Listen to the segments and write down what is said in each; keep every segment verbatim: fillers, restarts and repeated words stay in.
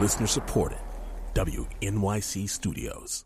Listener supported. W N Y C Studios.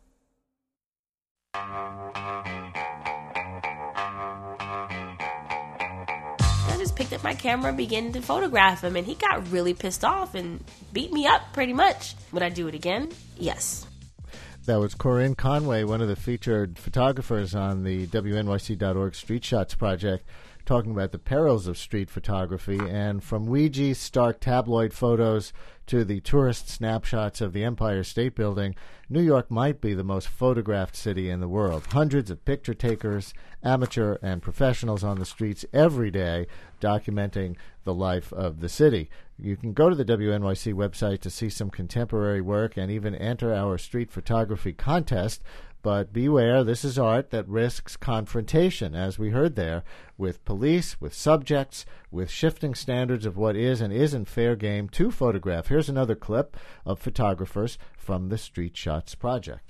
I just picked up my camera and began to photograph him, and he got really pissed off and beat me up pretty much. Would I do it again? Yes. That was Corinne Conway, one of the featured photographers on the W N Y C dot org Street Shots project, talking about the perils of street photography. And from Ouija's stark tabloid photos to the tourist snapshots of the Empire State Building, New York might be the most photographed city in the world. Hundreds of picture takers, amateur and professionals on the streets every day documenting the life of the city. You can go to the W N Y C website to see some contemporary work and even enter our street photography contest. But beware, this is art that risks confrontation, as we heard there, with police, with subjects, with shifting standards of what is and isn't fair game to photograph. Here's another clip of photographers from the Street Shots project.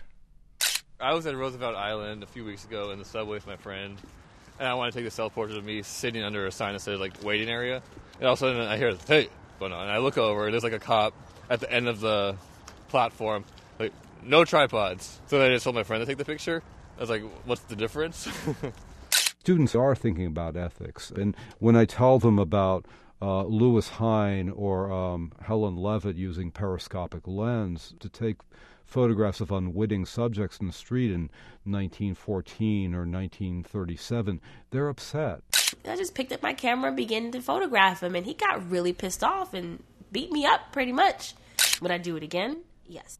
I was at Roosevelt Island a few weeks ago in the subway with my friend, and I wanted to take a self-portrait of me sitting under a sign that said, like, waiting area. And all of a sudden I hear, hey, and I look over, and there's, like, a cop at the end of the platform, like, no tripods. So I just told my friend to take the picture. I was like, what's the difference? Students are thinking about ethics. And when I tell them about uh, Lewis Hine or um, Helen Levitt using periscopic lens to take photographs of unwitting subjects in the street in nineteen fourteen or nineteen thirty-seven, they're upset. I just picked up my camera and began to photograph him, and he got really pissed off and beat me up pretty much. Would I do it again? Yes.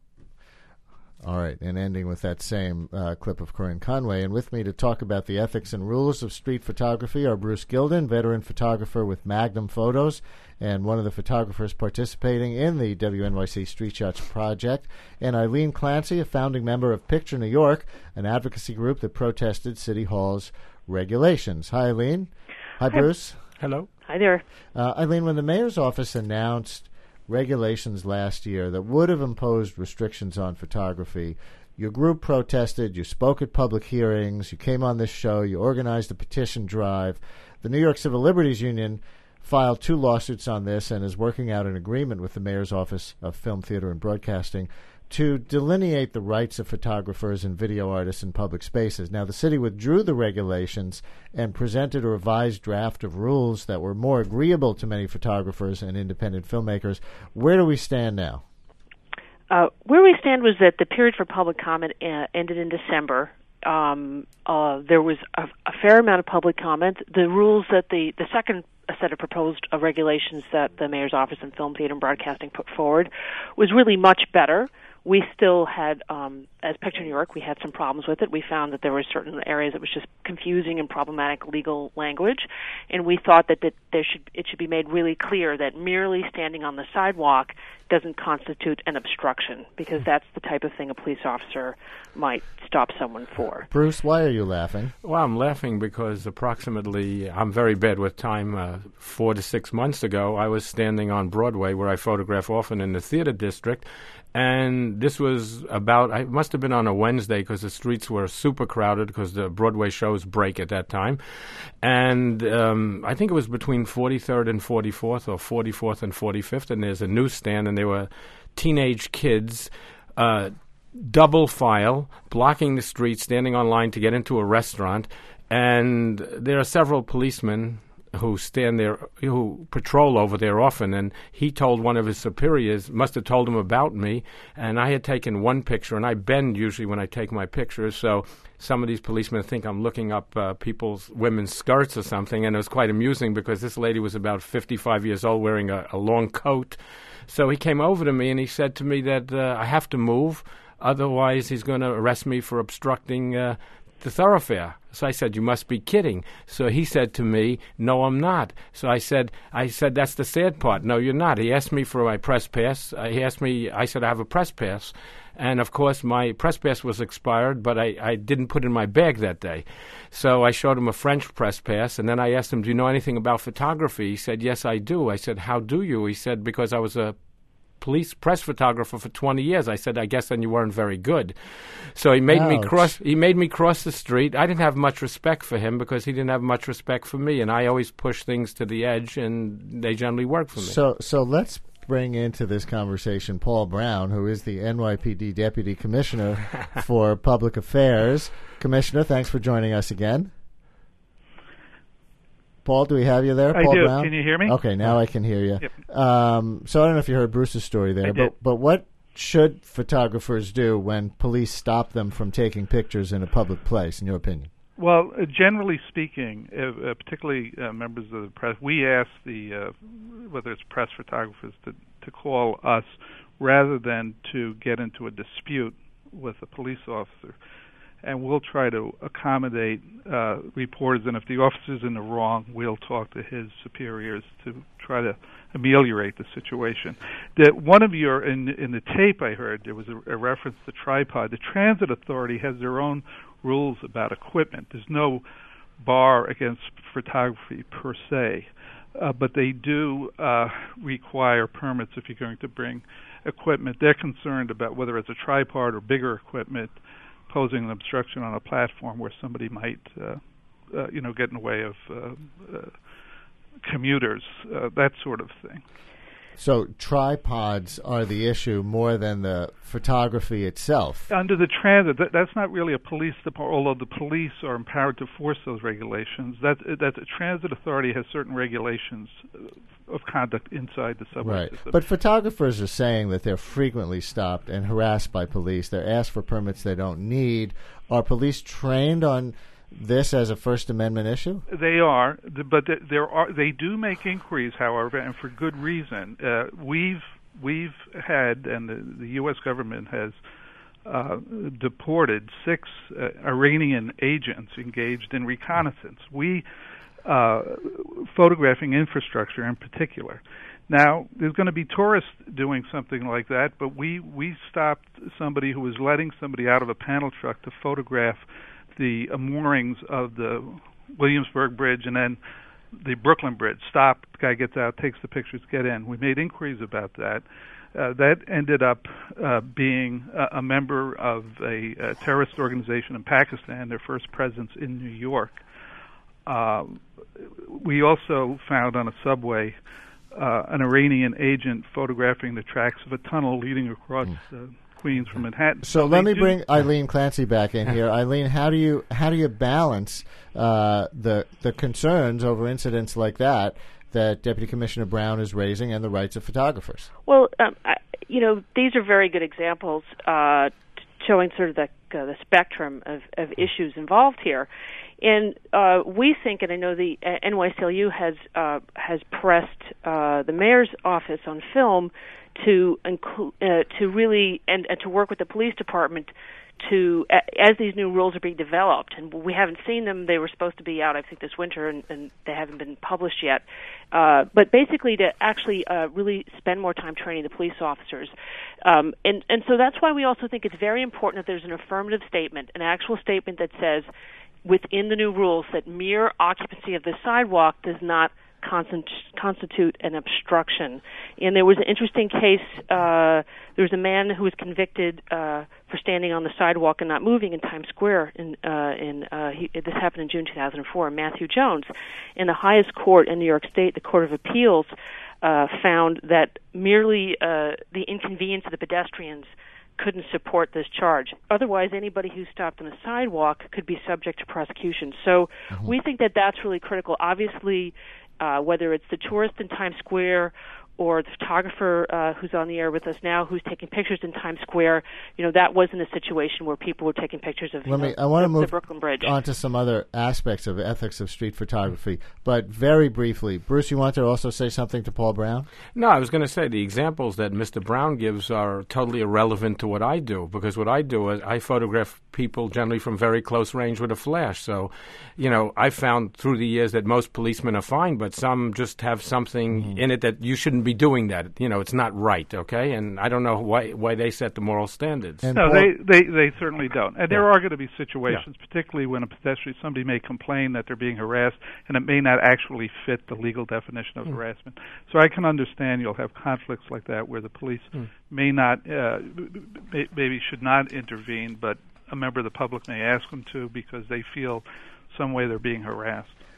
All right, and ending with that same uh, clip of Corinne Conway. And with me to talk about the ethics and rules of street photography are Bruce Gilden, veteran photographer with Magnum Photos, and one of the photographers participating in the W N Y C Street Shots project, and Eileen Clancy, a founding member of Picture New York, an advocacy group that protested City Hall's regulations. Hi, Eileen. Hi, Bruce. Hello. Hi there. Uh, Eileen, when the mayor's office announced regulations last year that would have imposed restrictions on photography, your group protested, you spoke at public hearings, you came on this show, you organized a petition drive. The New York Civil Liberties Union filed two lawsuits on this and is working out an agreement with the Mayor's Office of Film, Theater, and Broadcasting to delineate the rights of photographers and video artists in public spaces. Now, the city withdrew the regulations and presented a revised draft of rules that were more agreeable to many photographers and independent filmmakers. Where do we stand now? Uh, where we stand was that the period for public comment uh, ended in December. Um, uh, there was a, a fair amount of public comment. The rules that the, the second set of proposed uh, regulations that the Mayor's Office in Film, Theater, and Broadcasting put forward was really much better. We still had, um, as Picture New York, we had some problems with it. We found that there were certain areas that was just confusing and problematic legal language, and we thought that, that there should it should be made really clear that merely standing on the sidewalk doesn't constitute an obstruction, because that's the type of thing a police officer might stop someone for. Bruce, why are you laughing? Well, I'm laughing because approximately, I'm very bad with time, uh, four to six months ago, I was standing on Broadway, where I photograph often in the theater district, and this was about, it must have been on a Wednesday because the streets were super crowded because the Broadway shows break at that time. And um, I think it was between forty-third and forty-fourth or forty-fourth and forty-fifth, and there's a newsstand, and there were teenage kids, uh, double file, blocking the street, standing on line to get into a restaurant. And there are several policemen who stand there, who patrol over there often, and he told one of his superiors, must have told him about me, and I had taken one picture, and I bend usually when I take my pictures, so some of these policemen think I'm looking up uh, people's women's skirts or something, and it was quite amusing because this lady was about fifty-five years old wearing a, a long coat. So he came over to me and he said to me that uh, I have to move, otherwise he's going to arrest me for obstructing uh, the thoroughfare. So I said, you must be kidding. So he said to me, no, I'm not. So I said, I said, that's the sad part. No, you're not. He asked me for my press pass. Uh, he asked me, I said, I have a press pass. And, of course, my press pass was expired, but I, I didn't put it in my bag that day. So I showed him a French press pass, and then I asked him, do you know anything about photography? He said, yes, I do. I said, how do you? He said, because I was a police press photographer for twenty years. I said, I guess then you weren't very good. So he made Ouch. me cross he made me cross the street. I didn't have much respect for him because he didn't have much respect for me, and I always push things to the edge, and they generally work for me. So so let's bring into this conversation Paul Brown, who is the N Y P D Deputy Commissioner for Public Affairs. Commissioner, thanks for joining us again. Paul, do we have you there? I Paul do. Brown? Can you hear me? Okay, now I can hear you. Yep. Um, so I don't know if you heard Bruce's story there, I but did. but what should photographers do when police stop them from taking pictures in a public place, in your opinion? Well, uh, generally speaking, uh, uh, particularly uh, members of the press, we ask the uh, whether it's press photographers to to call us rather than to get into a dispute with a police officer. And we'll try to accommodate uh, reporters, and if the officer's in the wrong, we'll talk to his superiors to try to ameliorate the situation. The, one of your in in the tape I heard there was a, a reference to tripod. The Transit Authority has their own rules about equipment. There's no bar against photography per se, uh, but they do uh, require permits if you're going to bring equipment. They're concerned about whether it's a tripod or bigger equipment posing an obstruction on a platform where somebody might, uh, uh, you know, get in the way of uh, uh, commuters, uh, that sort of thing. So tripods are the issue more than the photography itself. Under the transit, that, that's not really a police department, although the police are empowered to force those regulations. That, that the Transit Authority has certain regulations of conduct inside the subway Right. system. But photographers are saying that they're frequently stopped and harassed by police. They're asked for permits they don't need. Are police trained on this as a First Amendment issue? They are, but there are. They do make inquiries, however, and for good reason. Uh, we've we've had, and the, the U S government has uh, deported six uh, Iranian agents engaged in reconnaissance. We uh, photographing infrastructure in particular. Now, there's going to be tourists doing something like that, but we we stopped somebody who was letting somebody out of a panel truck to photograph the uh, moorings of the Williamsburg Bridge and then the Brooklyn Bridge. Stop, the guy gets out, takes the pictures, get in. We made inquiries about that. Uh, that ended up uh, being a, a member of a, a terrorist organization in Pakistan, their first presence in New York. Uh, we also found on a subway uh, an Iranian agent photographing the tracks of a tunnel leading across mm. uh, Queens from Manhattan. So let me do- bring Eileen Clancy back in here. Eileen, how do you how do you balance uh, the the concerns over incidents like that that Deputy Commissioner Brown is raising and the rights of photographers? Well, um, I, you know, these are very good examples uh, t- showing sort of the uh, the spectrum of, of issues involved here. And uh, we think, and I know the uh, N Y C L U has uh, has pressed uh, the mayor's office on film to include, uh, to really and, and to work with the police department to uh, as these new rules are being developed, and we haven't seen them. They were supposed to be out, I think, this winter, and, and they haven't been published yet. Uh, but basically, to actually uh, really spend more time training the police officers, um, and and so that's why we also think it's very important that there's an affirmative statement, an actual statement that says within the new rules that mere occupancy of the sidewalk does not constitute an obstruction. And there was an interesting case. Uh, there was a man who was convicted uh, for standing on the sidewalk and not moving in Times Square. In, uh, in uh, he, this happened in June two thousand four. Matthew Jones, in the highest court in New York State, the Court of Appeals, uh, found that merely uh, the inconvenience of the pedestrians couldn't support this charge. Otherwise, anybody who stopped on the sidewalk could be subject to prosecution. So mm-hmm. we think that that's really critical. Obviously, Uh, whether it's the tourist in Times Square or the photographer uh, who's on the air with us now who's taking pictures in Times Square, you know, that wasn't a situation where people were taking pictures of Let you me, know, I want to the, move the Brooklyn Bridge. on to some other aspects of ethics of street photography, but very briefly. Bruce, you want to also say something to Paul Brown? No, I was going to say the examples that Mister Brown gives are totally irrelevant to what I do, because what I do is I photograph people generally from very close range with a flash. So, you know, I found through the years that most policemen are fine, but some just have something mm-hmm. in it that you shouldn't be doing that. You know, it's not right, okay? And I don't know why why they set the moral standards. And no, they, they, they certainly don't. And yeah. there are going to be situations, yeah. particularly when a pedestrian, somebody may complain that they're being harassed, and it may not actually fit the legal definition of mm. harassment. So I can understand you'll have conflicts like that where the police mm. may not, uh, may, maybe should not intervene, but a member of the public may ask them to because they feel some way they're being harassed.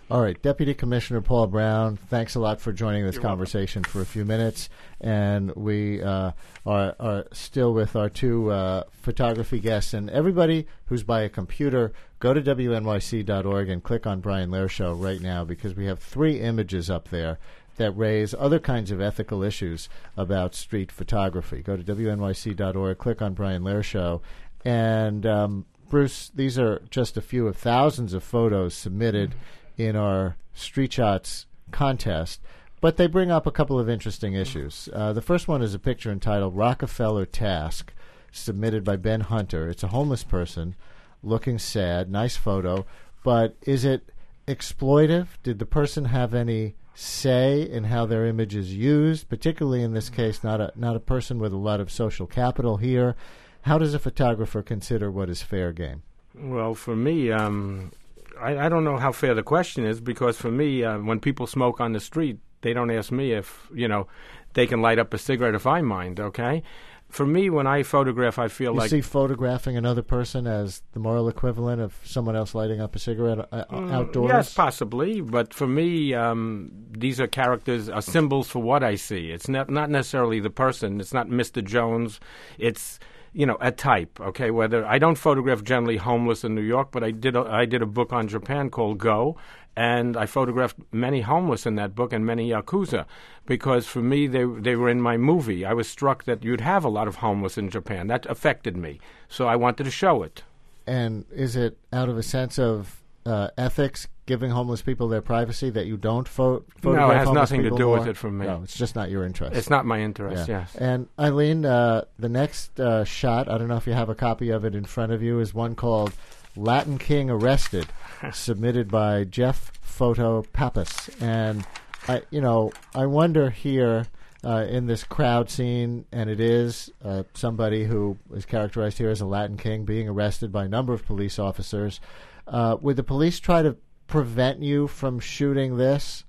All right, Deputy Commissioner Paul Brown, thanks a lot for joining this You're conversation welcome. for a few minutes. And we uh, are, are still with our two uh, photography guests. And everybody who's by a computer, go to W N Y C dot org and click on Brian Lehrer Show right now, because we have three images up there that raise other kinds of ethical issues about street photography. Go to W N Y C dot org, click on Brian Lehrer Show. And, um, Bruce, these are just a few of thousands of photos submitted mm-hmm. in our Street Shots contest, but they bring up a couple of interesting issues. Uh, the first one is a picture entitled Rockefeller Task, submitted by Ben Hunter. It's a homeless person looking sad, nice photo, but is it exploitive? Did the person have any say in how their image is used, particularly in this case, not a, not a person with a lot of social capital here? How does a photographer consider what is fair game? Well, for me, um, I, I don't know how fair the question is, because for me, uh, when people smoke on the street, they don't ask me if, you know, they can light up a cigarette if I mind, okay? For me, when I photograph, I feel you like... You see photographing another person as the moral equivalent of someone else lighting up a cigarette uh, mm, outdoors? Yes, possibly. But for me, um, these are characters, are symbols for what I see. It's not, not necessarily the person. It's not Mister Jones. It's... you know, a type, okay? Whether I don't photograph generally homeless in New York, but I did a, I did a book on Japan called Go, and I photographed many homeless in that book and many Yakuza, because for me, they they were in my movie. I was struck that you'd have a lot of homeless in Japan. That affected me, so I wanted to show it. And is it out of a sense of uh, ethics, giving homeless people their privacy, that you don't pho- photograph No, it has homeless nothing to people do more? with it for me. No, it's just not your interest. It's not my interest, yeah. yes. And Eileen, uh, the next uh, shot, I don't know if you have a copy of it in front of you, is one called Latin King Arrested, submitted by Jeff Photo Pappas. And, I, you know, I wonder here uh, in this crowd scene, and it is uh, somebody who is characterized here as a Latin king being arrested by a number of police officers. Uh, would the police try to prevent you from shooting this?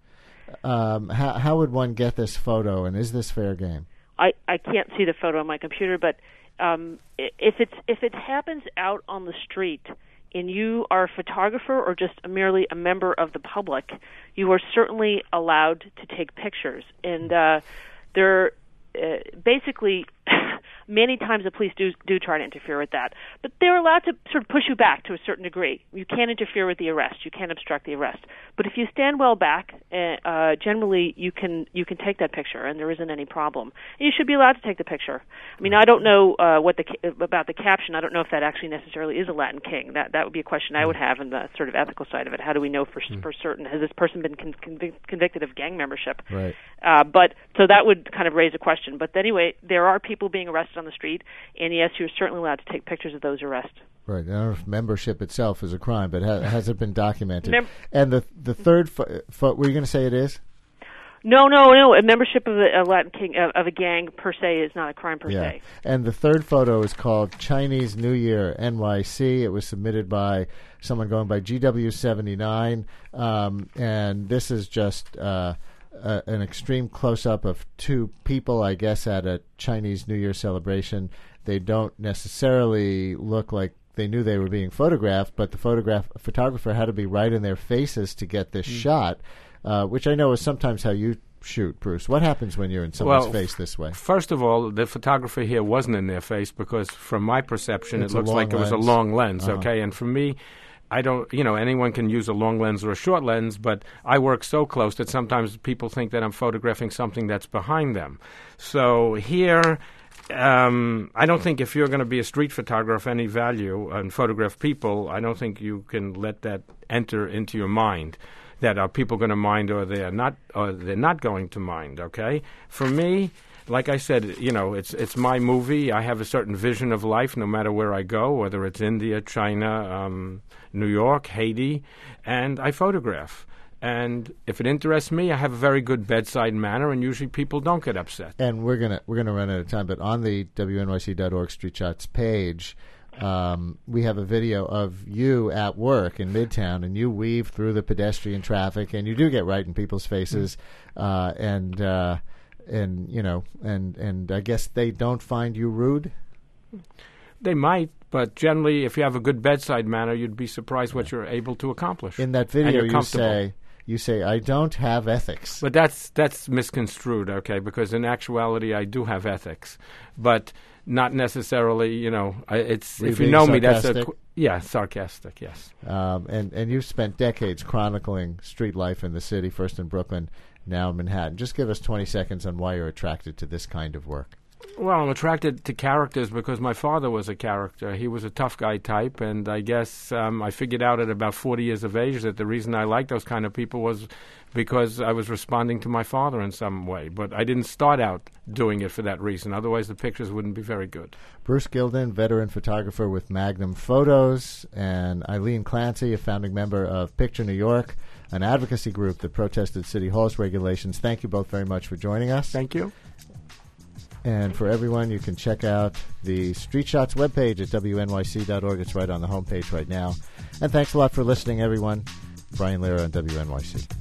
Um, how, how would one get this photo, and is this fair game? I, I can't see the photo on my computer, but um, if it's if it happens out on the street and you are a photographer or just merely a member of the public, you are certainly allowed to take pictures. And uh, there, uh, basically, many times the police do do try to interfere with that, but they're allowed to sort of push you back to a certain degree. You can't interfere with the arrest. You can't obstruct the arrest. But if you stand well back, uh, generally you can you can take that picture, and there isn't any problem. And you should be allowed to take the picture. I mean, I don't know uh, what the about the caption. I don't know if that actually necessarily is a Latin king. That that would be a question I would have in the sort of ethical side of it. How do we know for mm. for certain? Has this person been con- convic- convicted of gang membership? Right. Uh, but so that would kind of raise a question. But anyway, there are people being arrested on the street, and yes, you're certainly allowed to take pictures of those arrests. Right. I don't know if membership itself is a crime, but ha- has it been documented? Mem- and the the third, fo- fo- were you going to say it is? No, no, no. A membership of a, a Latin king of, of a gang per se is not a crime per yeah. se. And the third photo is called Chinese New Year N Y C. It was submitted by someone going by G W seventy-nine, um, and this is just uh, a, an extreme close-up of two people, I guess, at a Chinese New Year celebration. They don't necessarily look like they knew they were being photographed, but the photograph photographer had to be right in their faces to get this mm. shot, uh, which I know is sometimes how you shoot, Bruce. What happens when you're in someone's well, face this way? First of all, the photographer here wasn't in their face because from my perception, it's it looks like lens. it was a long lens, uh-huh. okay? And for me, I don't, you know, anyone can use a long lens or a short lens, but I work so close that sometimes people think that I'm photographing something that's behind them. So here, um, I don't think if you're going to be a street photographer of any value and photograph people, I don't think you can let that enter into your mind. That are people going to mind or they're not, or they're not going to mind, okay? For me, like I said, you know, it's it's my movie. I have a certain vision of life no matter where I go, whether it's India, China, um, New York, Haiti, and I photograph. And if it interests me, I have a very good bedside manner, and usually people don't get upset. And we're gonna we're gonna run out of time, but on the W N Y C dot org Street Shots page, Um, we have a video of you at work in Midtown, and you weave through the pedestrian traffic, and you do get right in people's faces, mm. uh, and uh, and you know, and and I guess they don't find you rude. They might, but generally, if you have a good bedside manner, you'd be surprised what you're able to accomplish. In that video, you say you say, I don't have ethics. But that's that's misconstrued, okay? Because in actuality, I do have ethics, but not necessarily. You know, I, it's Were you if you being know me, that's a sarcastic? qu- yeah, sarcastic. Yes. Um, and, and you've spent decades chronicling street life in the city, first in Brooklyn, now in Manhattan. Just give us twenty seconds on why you're attracted to this kind of work. Well, I'm attracted to characters because my father was a character. He was a tough guy type, and I guess um, I figured out at about forty years of age that the reason I liked those kind of people was because I was responding to my father in some way. But I didn't start out doing it for that reason. Otherwise, the pictures wouldn't be very good. Bruce Gilden, veteran photographer with Magnum Photos, and Eileen Clancy, a founding member of Picture New York, an advocacy group that protested City Hall's regulations. Thank you both very much for joining us. Thank you. And for everyone, you can check out the Street Shots webpage at W N Y C dot org. It's right on the homepage right now. And thanks a lot for listening, everyone. Brian Lehrer on W N Y C.